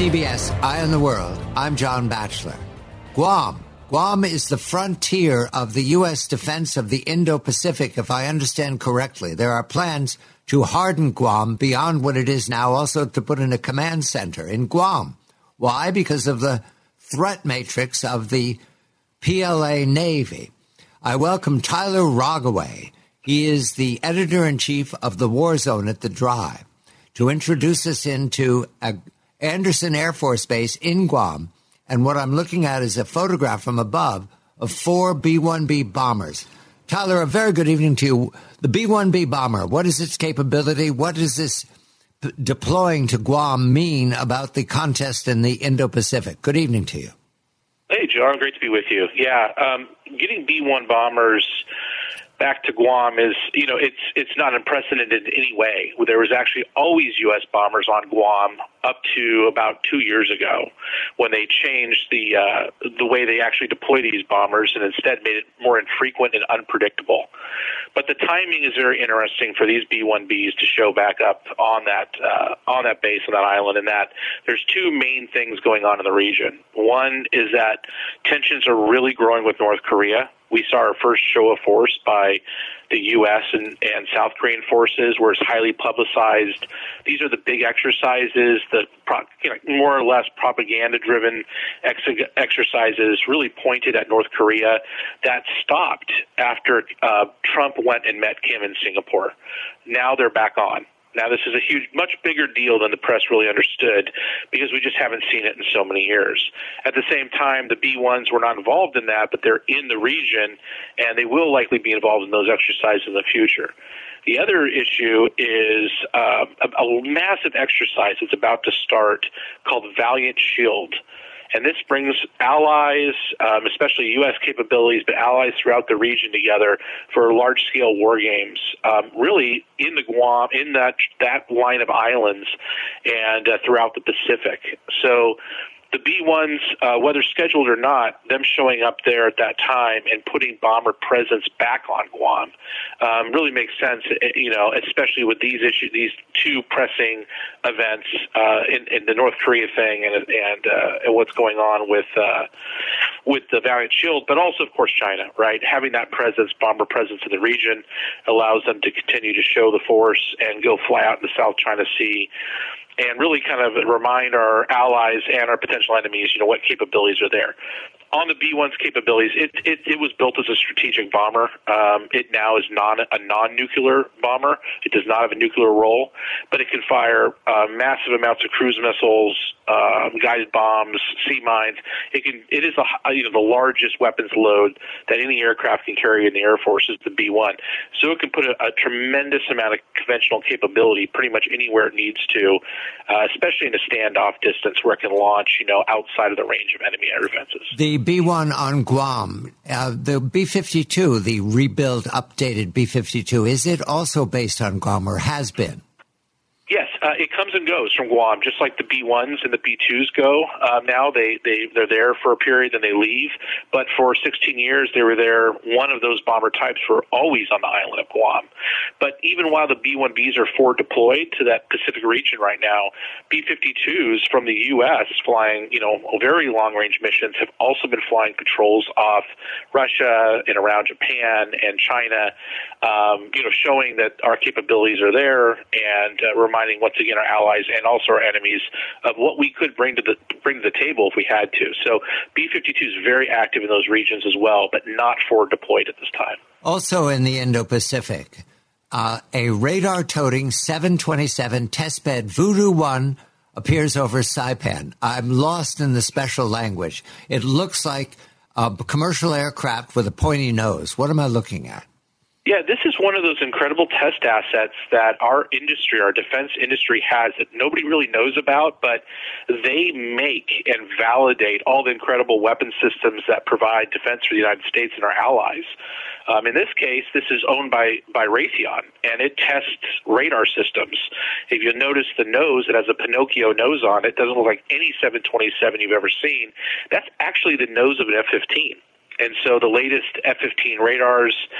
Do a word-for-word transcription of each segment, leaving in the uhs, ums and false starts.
C B S, Eye on the World. I'm John Batchelor. Guam. Guam is the frontier of the U S defense of the Indo-Pacific, if I understand correctly. There are plans to harden Guam beyond what it is now, also to put in a command center in Guam. Why? Because of the threat matrix of the P L A Navy. I welcome Tyler Rogoway. He is the editor-in-chief of the War Zone at the Drive to introduce us into a Anderson Air Force Base in Guam. And what I'm looking at is a photograph from above of four B one B bombers. Tyler, a very good evening to you. The B one B bomber, what is its capability? What does this p- deploying to Guam mean about the contest in the Indo-Pacific? Good evening to you. Hey, John. Great to be with you. Yeah, um, getting B one bombers back to Guam is, you know, it's it's not unprecedented in any way. There was actually always U S bombers on Guam up to about two years ago, when they changed the uh, the way they actually deploy these bombers and instead made it more infrequent and unpredictable. But the timing is very interesting for these B one Bs to show back up on that uh, on that base on that island. In that there's two main things going on in the region. One is that tensions are really growing with North Korea. We saw our first show of force by the U S and, and South Korean forces, where it's highly publicized. These are the big exercises, the pro, you know, more or less propaganda-driven ex- exercises really pointed at North Korea. That stopped after uh, Trump went and met Kim in Singapore. Now they're back on. Now, this is a huge, much bigger deal than the press really understood, because we just haven't seen it in so many years. At the same time, the B ones were not involved in that, but they're in the region, and they will likely be involved in those exercises in the future. The other issue is uh, a, a massive exercise that's about to start called Valiant Shield. And this brings allies, um, especially U S capabilities, but allies throughout the region together for large-scale war games, um, really in the Guam, in that that line of islands, and uh, throughout the Pacific. So the B ones, uh, whether scheduled or not, them showing up there at that time and putting bomber presence back on Guam um, really makes sense, you know, especially with these issues, these two pressing events uh, in, in the North Korea thing and and, uh, and what's going on with uh, with the Valiant Shield, but also, of course, China, right? Having that presence, bomber presence in the region, allows them to continue to show the force and go fly out in the South China Sea and really kind of remind our allies and our potential enemies, you know, what capabilities are there. On the B one's capabilities, it, it, it was built as a strategic bomber. Um, it now is non, a non-nuclear bomber. It does not have a nuclear role, but it can fire uh, massive amounts of cruise missiles, um, guided bombs, sea mines. It can. It is a, you know, the largest weapons load that any aircraft can carry in the Air Force is the B one. So it can put a, a tremendous amount of conventional capability pretty much anywhere it needs to, uh, especially in a standoff distance where it can launch, you know, outside of the range of enemy air defenses. The B one on Guam, uh, the B fifty-two, the rebuilt, updated B fifty-two, is it also based on Guam, or has been? Yes, uh, it comes and goes from Guam, just like the B ones and the B twos go. Uh, now they, they, they're there for a period, then they leave. But for sixteen years, they were there. One of those bomber types were always on the island of Guam. But even while the B one Bs are forward deployed to that Pacific region right now, B fifty-twos from the U S flying, you know, very long-range missions have also been flying patrols off Russia and around Japan and China, um, you know, showing that our capabilities are there and uh, reminding once again our allies and also our enemies of what we could bring to the bring to the table if we had to. So B fifty-two is very active in those regions as well, but not forward deployed at this time. Also in the Indo-Pacific, uh, a radar-toting seven twenty-seven testbed Voodoo one appears over Saipan. I'm lost in the special language. It looks like a commercial aircraft with a pointy nose. What am I looking at? Yeah, this is one of those incredible test assets that our industry, our defense industry has that nobody really knows about, but they make and validate all the incredible weapon systems that provide defense for the United States and our allies. Um, in this case, this is owned by, by Raytheon, and it tests radar systems. If you notice the nose, it has a Pinocchio nose on it. It doesn't look like any seven twenty-seven you've ever seen. That's actually the nose of an F fifteen. And so the latest F fifteen radars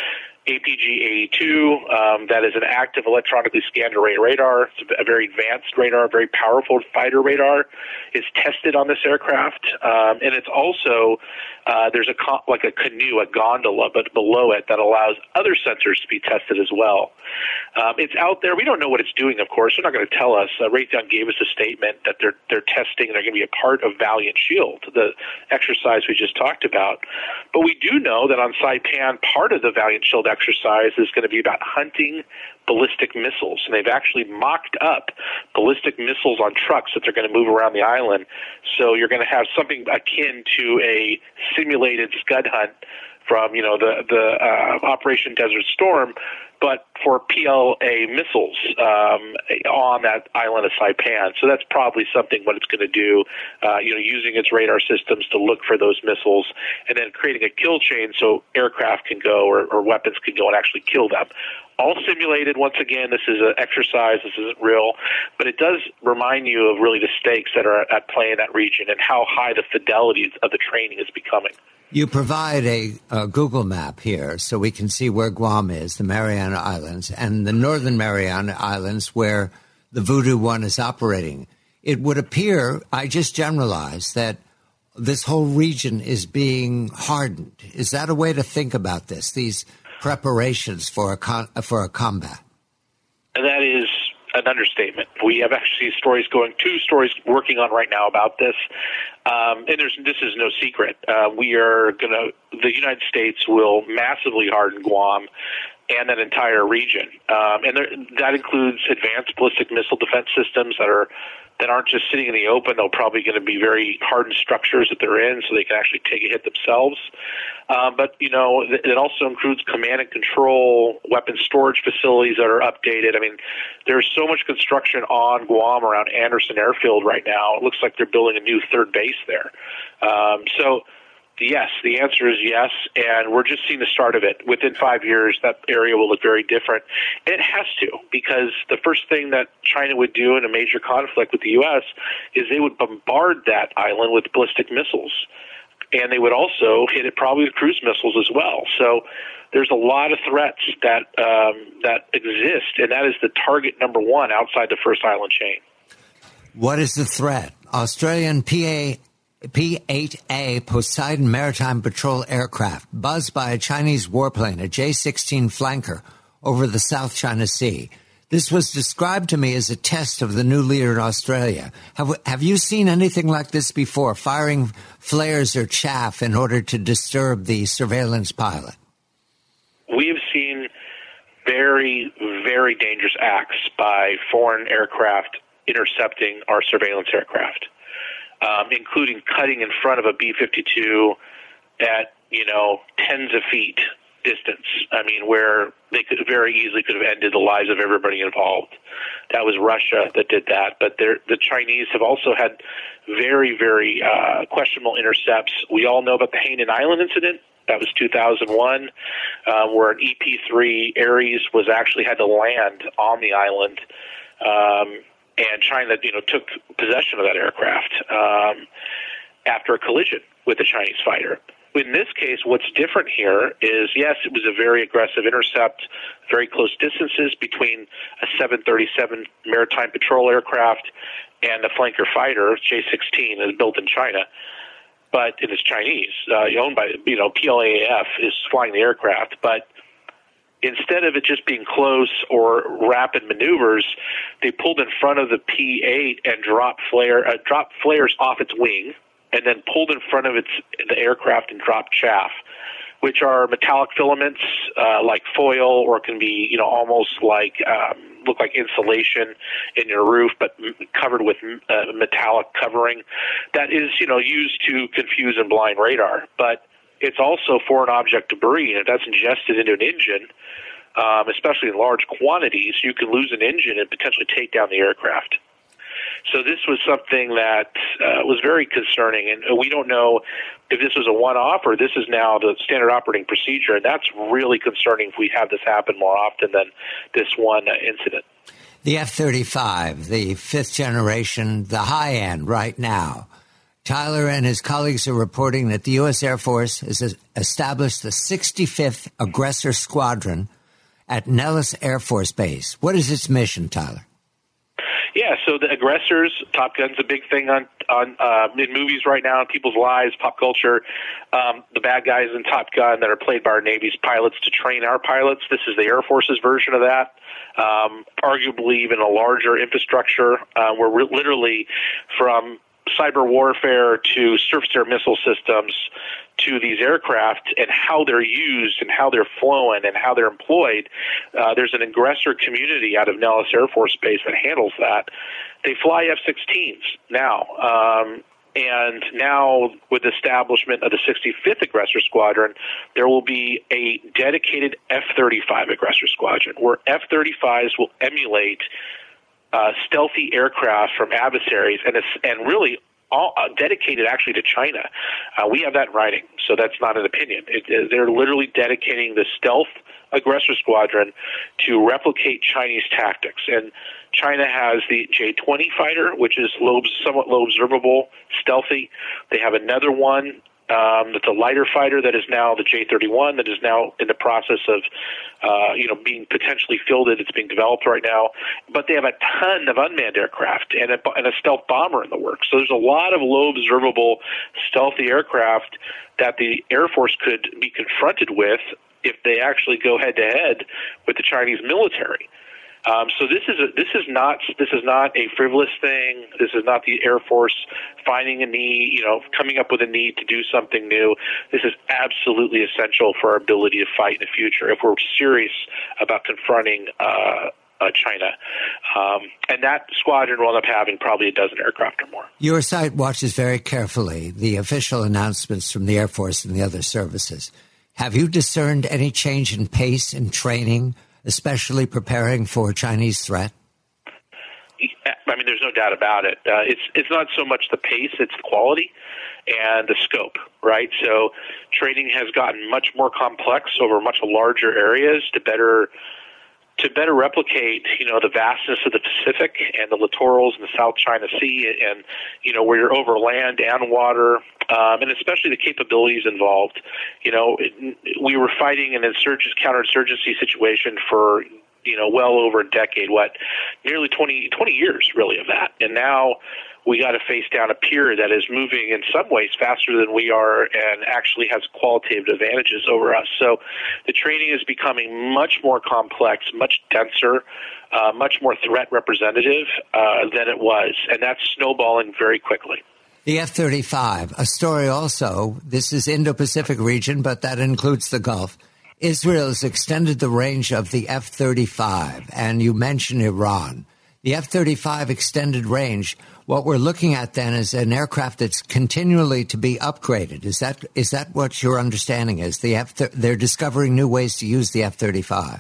A P G eighty-two, um, that is an active electronically scanned array radar. It's a very advanced radar, very powerful fighter radar. It's tested on this aircraft, um, and it's also uh, there's a co- like a canoe, a gondola, but below it that allows other sensors to be tested as well. Um, it's out there. We don't know what it's doing, of course. They're not going to tell us. Uh, Raytheon gave us a statement that they're they're testing. They're going to be a part of Valiant Shield, the exercise we just talked about. But we do know that on Saipan, part of the Valiant Shield exercise is going to be about hunting ballistic missiles, and they've actually mocked up ballistic missiles on trucks that they're going to move around the island. So you're going to have something akin to a simulated Scud hunt from, you know, the the uh, Operation Desert Storm, but for P L A missiles um, on that island of Saipan. So that's probably something what it's going to do, uh, you know, using its radar systems to look for those missiles and then creating a kill chain so aircraft can go or, or weapons can go and actually kill them. All simulated. Once again, this is an exercise. This isn't real, but it does remind you of really the stakes that are at play in that region and how high the fidelity of the training is becoming. You provide a, a Google map here so we can see where Guam is, the Mariana Islands, and the northern Mariana Islands where the Voodoo one is operating. It would appear, I just generalized, that this whole region is being hardened. Is that a way to think about this, these preparations for a, con- for a combat? That is an understatement. We have actually stories going, two stories working on right now about this. Um, and there's, this is no secret. Uh, we are going to, the United States will massively harden Guam and that entire region. Um, and there, that includes advanced ballistic missile defense systems that are that aren't just sitting in the open. They're probably going to be very hardened structures that they're in so they can actually take a hit themselves. Um, but, you know, it also includes command and control, weapons storage facilities that are updated. I mean, there's so much construction on Guam around Andersen Airfield right now. It looks like they're building a new third base there. Um, so, yes, the answer is yes, and we're just seeing the start of it. Within five years, that area will look very different. And it has to, because the first thing that China would do in a major conflict with the U S is they would bombard that island with ballistic missiles. And they would also hit it probably with cruise missiles as well. So there's a lot of threats that um, that exist, and that is the target number one outside the first island chain. What is the threat? Australian P A P eight A Poseidon Maritime Patrol aircraft buzzed by a Chinese warplane, a J sixteen flanker, over the South China Sea. This was described to me as a test of the new leader in Australia. Have, have you seen anything like this before, firing flares or chaff in order to disturb the surveillance pilot? We have seen very, very dangerous acts by foreign aircraft intercepting our surveillance aircraft. Um, including cutting in front of a B fifty-two at, you know, tens of feet distance. I mean, where they could very easily could have ended the lives of everybody involved. That was Russia that did that. But the Chinese have also had very, very uh, questionable intercepts. We all know about the Hainan Island incident. That was two thousand one, uh, where an E P three Ares was actually had to land on the island. Um, And China, you know, took possession of that aircraft um, after a collision with the Chinese fighter. In this case, what's different here is, yes, it was a very aggressive intercept, very close distances between a seven thirty-seven Maritime Patrol aircraft and a flanker fighter, J sixteen, that is built in China. But it is Chinese, uh, owned by, you know, P L A F is flying the aircraft. But instead of it just being close or rapid maneuvers, they pulled in front of the P eight and dropped flare, uh, dropped flares off its wing, and then pulled in front of its the aircraft and dropped chaff, which are metallic filaments uh, like foil, or can be, you know, almost like um, look like insulation in your roof, but m- covered with uh, metallic covering. That is, you know, used to confuse and blind radar, but it's also foreign object debris, and if that's ingested into an engine, um, especially in large quantities, you can lose an engine and potentially take down the aircraft. So this was something that uh, was very concerning, and we don't know if this was a one-off or this is now the standard operating procedure, and that's really concerning if we have this happen more often than this one uh, incident. The F thirty-five, the fifth generation, the high end right now, Tyler and his colleagues are reporting that the U S. Air Force has established the sixty-fifth Aggressor Squadron at Nellis Air Force Base. What is its mission, Tyler? Yeah, so the aggressors, Top Gun's a big thing on on uh, in movies right now, in people's lives, pop culture. Um, the bad guys in Top Gun that are played by our Navy's pilots to train our pilots. This is the Air Force's version of that. Um, arguably even a larger infrastructure. Uh, we're re- literally from cyber warfare to surface-to-air missile systems to these aircraft and how they're used and how they're flown and how they're employed. Uh, there's an aggressor community out of Nellis Air Force Base that handles that. They fly F sixteens now. Um, and now with the establishment of the sixty-fifth Aggressor Squadron, there will be a dedicated F thirty-five Aggressor Squadron where F thirty-fives will emulate Uh, stealthy aircraft from adversaries, and it's, and really all uh, dedicated actually to China. Uh, we have that in writing, so that's not an opinion. It, it, they're literally dedicating the stealth aggressor squadron to replicate Chinese tactics. And China has the J twenty fighter, which is low, somewhat low observable, stealthy. They have another one Um, that's a lighter fighter that is now the J thirty-one that is now in the process of, uh, you know, being potentially fielded. It's being developed right now. But they have a ton of unmanned aircraft and a, and a stealth bomber in the works. So there's a lot of low observable stealthy aircraft that the Air Force could be confronted with if they actually go head to head with the Chinese military. Um, so this is a, this is not this is not a frivolous thing. This is not the Air Force finding a need, you know, coming up with a need to do something new. This is absolutely essential for our ability to fight in the future if we're serious about confronting uh, uh, China. Um, and that squadron will end up having probably a dozen aircraft or more. Your site watches very carefully the official announcements from the Air Force and the other services. Have you discerned any change in pace and training, especially preparing for a Chinese threat? I mean, there's no doubt about it. Uh, it's it's not so much the pace, it's the quality and the scope, right? So training has gotten much more complex over much larger areas to better to better replicate, you know, the vastness of the Pacific and the littorals in the South China Sea and, you know, where you're over land and water, um, and especially the capabilities involved. You know, it, we were fighting an insurgent, counterinsurgency situation for, you know, well over a decade, what, nearly twenty, twenty years, really, of that. And now we got to face down a peer that is moving in some ways faster than we are and actually has qualitative advantages over us. So the training is becoming much more complex, much denser, uh, much more threat representative uh, than it was. And that's snowballing very quickly. The F thirty-five, a story also, this is Indo-Pacific region, but that includes the Gulf. Israel has extended the range of the F thirty-five, and you mentioned Iran. The F thirty-five extended range, what we're looking at then is an aircraft that's continually to be upgraded. Is that is that what your understanding is? The F they're discovering new ways to use the F thirty-five.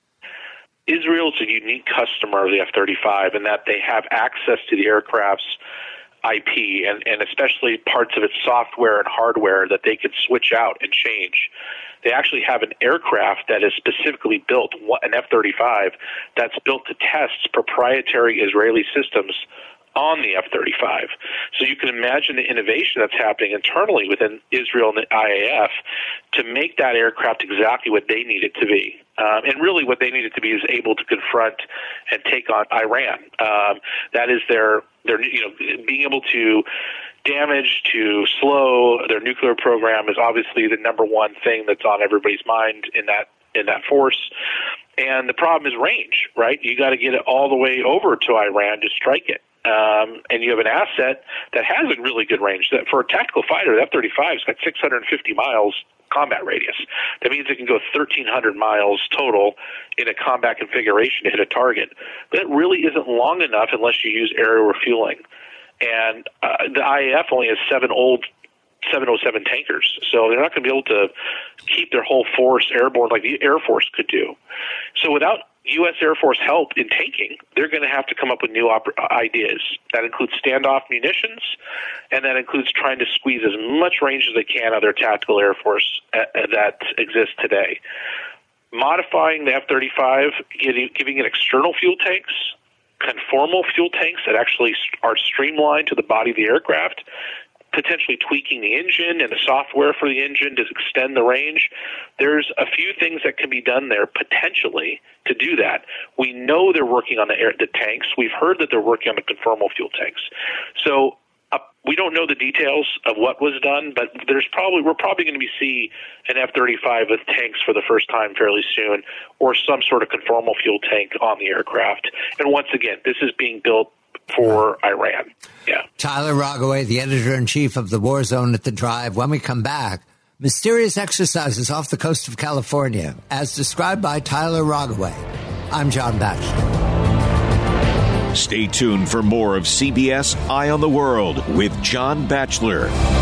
Israel is a unique customer of the F thirty-five in that they have access to the aircraft's I P and, and especially parts of its software and hardware that they could switch out and change. They actually have an aircraft that is specifically built, an F thirty-five, that's built to test proprietary Israeli systems on the F thirty-five. So you can imagine the innovation that's happening internally within Israel and the I A F to make that aircraft exactly what they need it to be. Um, and really what they need it to be is able to confront and take on Iran. Um, that is their, their, you know, being able to damage, to slow their nuclear program is obviously the number one thing that's on everybody's mind in that in that force. And the problem is range, right? You got to get it all the way over to Iran to strike it. Um, and you have an asset that has a really good range. That for a tactical fighter, the F thirty-five's got six hundred fifty miles combat radius. That means it can go thirteen hundred miles total in a combat configuration to hit a target. But it really isn't long enough unless you use aerial refueling. And uh, the I A F only has seven old seven oh seven tankers, so they're not going to be able to keep their whole force airborne like the Air Force could do. So without U S Air Force help in tanking, they're going to have to come up with new op- ideas. That includes standoff munitions, and that includes trying to squeeze as much range as they can out of their tactical Air Force uh, that exists today. Modifying the F thirty-five, getting, giving it external fuel tanks, conformal fuel tanks that actually are streamlined to the body of the aircraft, potentially tweaking the engine and the software for the engine to extend the range. There's a few things that can be done there potentially to do that. We know they're working on the air, the tanks. We've heard that they're working on the conformal fuel tanks. So uh, we don't know the details of what was done, but there's probably we're probably going to be see an F thirty-five with tanks for the first time fairly soon, or some sort of conformal fuel tank on the aircraft. And once again, this is being built for Iran. Yeah. Tyler Rogoway, the editor-in-chief of the War Zone at The Drive. When we come back, mysterious exercises off the coast of California, as described by Tyler Rogoway. I'm John Batchelor. Stay tuned for more of C B S Eye on the World with John Batchelor.